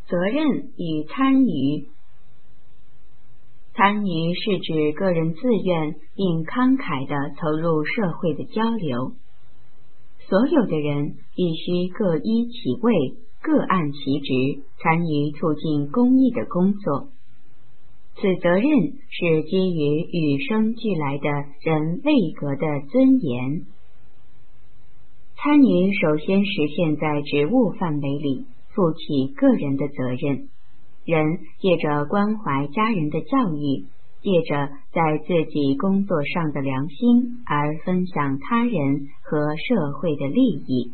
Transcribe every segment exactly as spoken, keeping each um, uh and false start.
责任与参与。参与是指个人自愿并慷慨地投入社会的交流，所有的人必须各依其位，各按其职，参与促进公益的工作。此责任是基于与生俱来的人位格的尊严。参与首先实现在职务范围里，负起个人的责任。人借着关怀家人的教育，借着在自己工作上的良心而分享他人和社会的利益。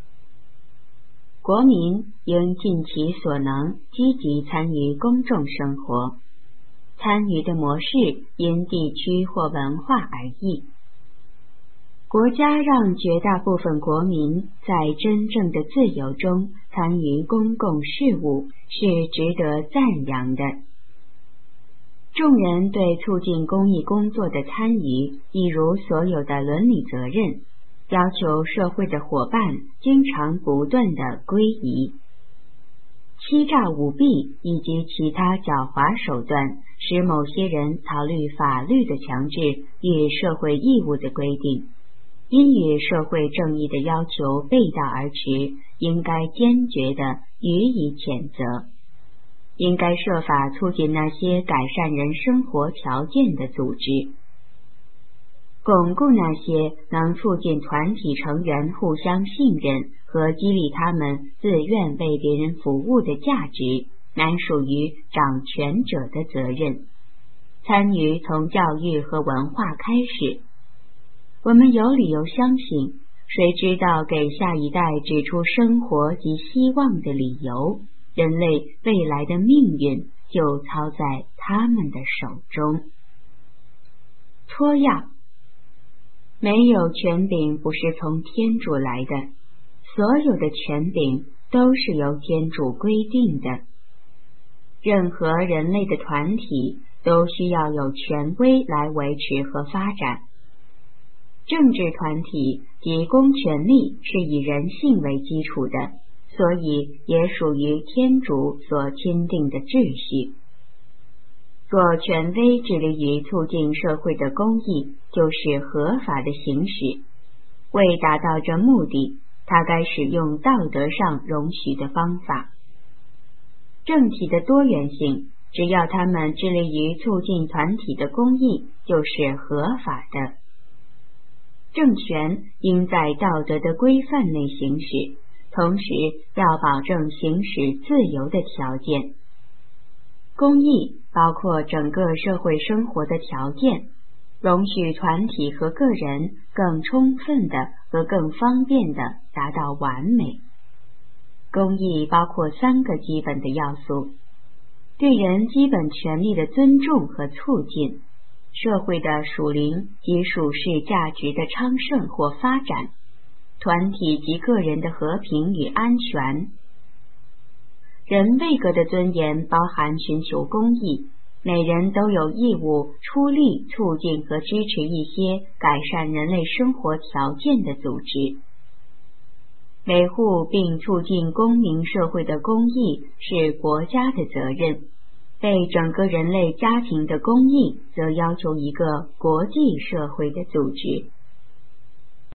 国民应尽其所能积极参与公众生活，参与的模式因地区或文化而异。国家让绝大部分国民在真正的自由中参与公共事务，是值得赞扬的。众人对促进公益工作的参与，一如所有的伦理责任，要求社会的伙伴经常不断的归依。欺诈舞弊以及其他狡猾手段，使某些人逃虑法律的强制与社会义务的规定，因与社会正义的要求背道而驰，应该坚决地予以谴责。应该设法促进那些改善人生活条件的组织，巩固那些能促进团体成员互相信任和激励他们自愿为别人服务的价值，乃属于掌权者的责任。参与从教育和文化开始。我们有理由相信，谁知道给下一代指出生活及希望的理由，人类未来的命运就操在他们的手中。托要，没有权柄不是从天主来的，所有的权柄都是由天主规定的。任何人类的团体都需要有权威来维持和发展。政治团体及公权力是以人性为基础的，所以也属于天主所钦定的秩序。若权威致力于促进社会的公益，就是合法的行使。为达到这目的，他该使用道德上容许的方法。政体的多元性，只要他们致力于促进团体的公益，就是合法的。政权应在道德的规范内行使，同时要保证行使自由的条件。公益包括整个社会生活的条件，容许团体和个人更充分的和更方便的达到完美。公益包括三个基本的要素：对人基本权利的尊重和促进，社会的属灵及属世价值的昌盛或发展，团体及个人的和平与安全。人位格的尊严包含寻求公益，每人都有义务出力促进和支持一些改善人类生活条件的组织。维护并促进公民社会的公益是国家的责任，对整个人类家庭的公益则要求一个国际社会的组织。